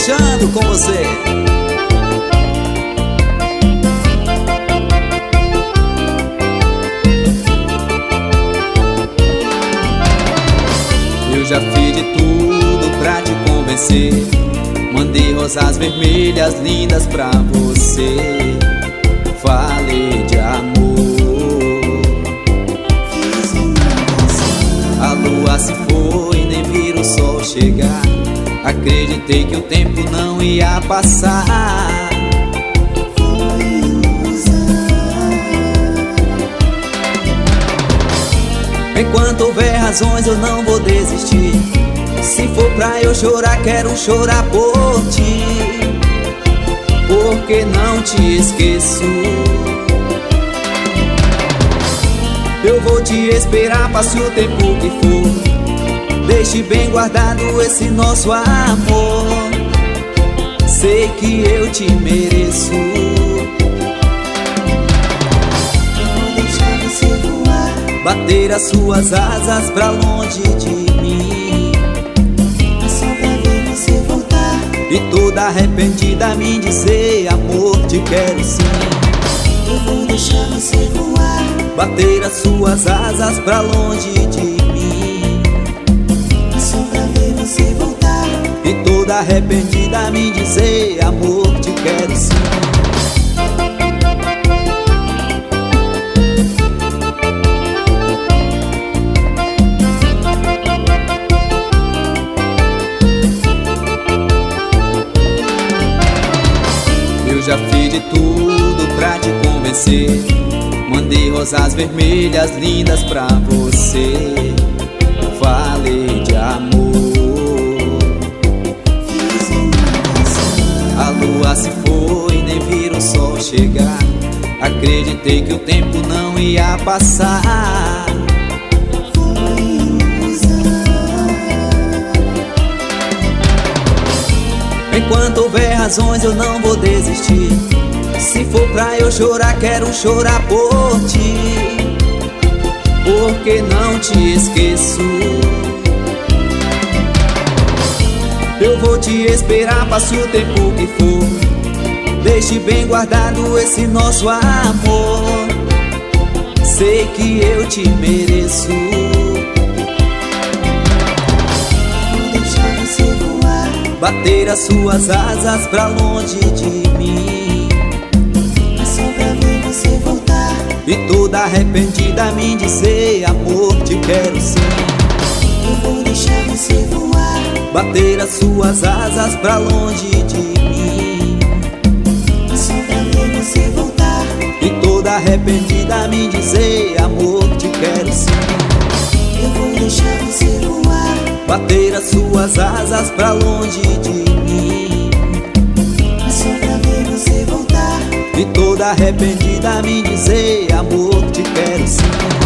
caprichando com você. Eu já fiz de tudo pra te convencer. Mandei rosas vermelhas lindas pra você. Falei de amor. Fiz uma canção. A lua se foi e nem vi o sol chegar. Acreditei que o tempo não ia passar. Foi ilusão. Enquanto houver razões eu não vou desistir. Se for pra eu chorar, quero chorar por ti. Porque não te esqueço. Eu vou te esperar, passe o tempo que for. Deixe bem guardado esse nosso amor. Sei que eu te mereço. Vou deixar você voar. Bater as suas asas pra longe de mim. Só pra ver você voltar. E toda arrependida me dizer: amor, te quero sim. Eu vou deixar você voar. Bater as suas asas pra longe de mim. Só pra ver você voltar. E toda arrependida me dizer: amor, te quero sim. Eu já fiz de tudo pra te convencer. Mandei rosas vermelhas lindas pra você. Falei de amor. Fiz uma canção. A lua se foi e nem vi o sol chegar. Acreditei que o tempo não ia passar. Foi ilusão. Enquanto houver razões eu não vou desistir. Se for pra eu chorar, quero chorar por ti. Porque não te esqueço. Eu vou te esperar, passe o tempo que for. Deixe bem guardado esse nosso amor. Sei que eu te mereço. Vou deixar você voar. Bater as suas asas pra longe de mim. Só pra ver você voltar. E toda arrependida me dizer: amor, te quero sim. Eu vou deixar você voar. Bater as suas asas pra longe de mim. Só pra ver você voltar. E toda arrependida me dizer: amor, te quero sim. Eu vou deixar você voar. Bater as suas asas pra longe de mim. Só pra ver você voltar. E toda arrependida me dizer: amor, te quero sim.